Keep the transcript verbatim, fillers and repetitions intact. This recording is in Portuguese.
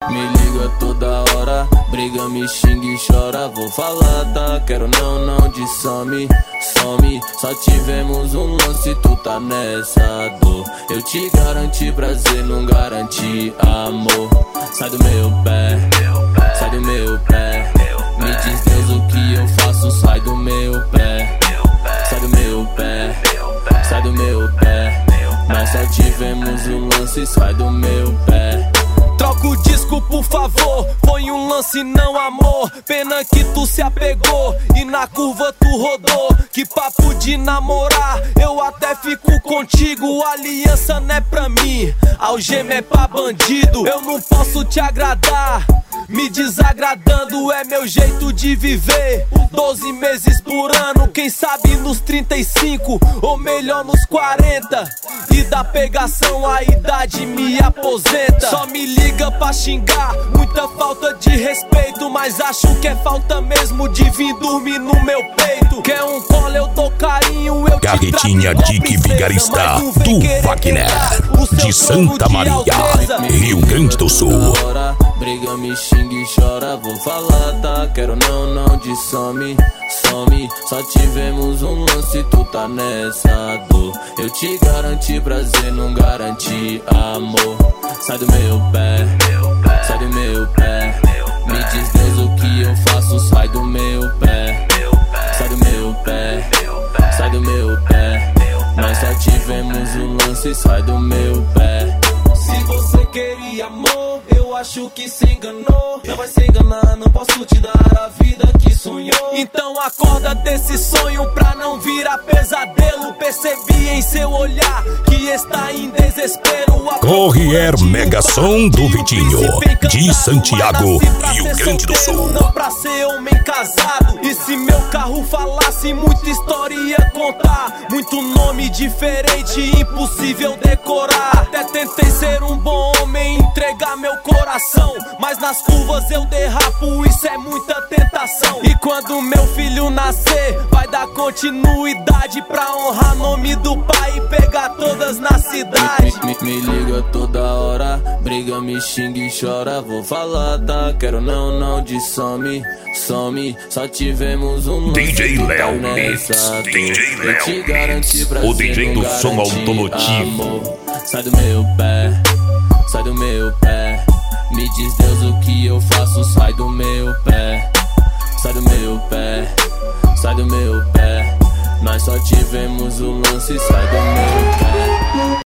Me liga toda hora, briga, me xinga e chora. Vou falar, tá? Quero não, não de some, some. Só tivemos um lance, tu tá nessa dor. Eu te garanti prazer, não garanti amor. Sai do meu pé, sai do meu pé. Me diz Deus o que eu faço, sai do meu pé. Sai do meu pé, sai do meu pé. Nós só tivemos um lance, sai do meu pé. Troca o disco por favor, foi um lance não amor. Pena que tu se apegou e na curva tu rodou. Que papo de namorar, eu até fico contigo. Aliança não é pra mim, algema é pra bandido. Eu não posso te agradar, me desagradando é meu jeito de viver. Doze meses por ano, quem sabe nos trinta e cinco, ou melhor nos quarenta. E da pegação a idade me aposenta. Só me liga pra xingar, muita falta de respeito. Mas acho que é falta mesmo de vir dormir no meu peito. Quer um colo, eu dou carinho, eu te Carretinha Dick Vigarista do Wagner, de Santa Maria, Rio Grande do Sul. Briga, me xinga e chora. Vou falar, tá? Quero não, não de some, some. Só tivemos um lance, tu tá nessa dor. Eu te garanti prazer, não garanti amor. Sai do meu pé, sai do meu pé. Me diz Deus o que eu faço, sai do meu pé. Sai do meu pé, sai do meu pé. Nós só tivemos um lance, sai do meu pé. Se você queria amor, eu acho que se enganou. Não vai se enganar, não posso te dar a vida que sonhou. Então acorda desse sonho pra não virar pesadelo. Percebi em seu olhar que está em desespero. Corrier Mega Som do Vitinho, de Santiago, Rio Grande do Sul. Não pra ser homem casado. E se meu carro falasse, muita história ia contar. Muito nome diferente, impossível decorar. Até tentei ser um bom homem, entregar meu coração, mas nas curvas eu derrapo, isso é muita tentação. E quando meu filho nascer, vai dar continuidade pra honrar nome do pai e pegar todas na cidade. Me, me, me liga toda hora, briga, me xinga e chora. Vou falar, tá? Quero não, não de some, some. Só tivemos um lance, D J Léo Mix, D J Léo Mix, o D J do som automotivo. Amor. Sai do meu pé, sai do meu pé. Me diz Deus o que eu faço, sai do meu pé. Sai do meu pé, sai do meu pé. Nós só tivemos um lance, sai do meu pé.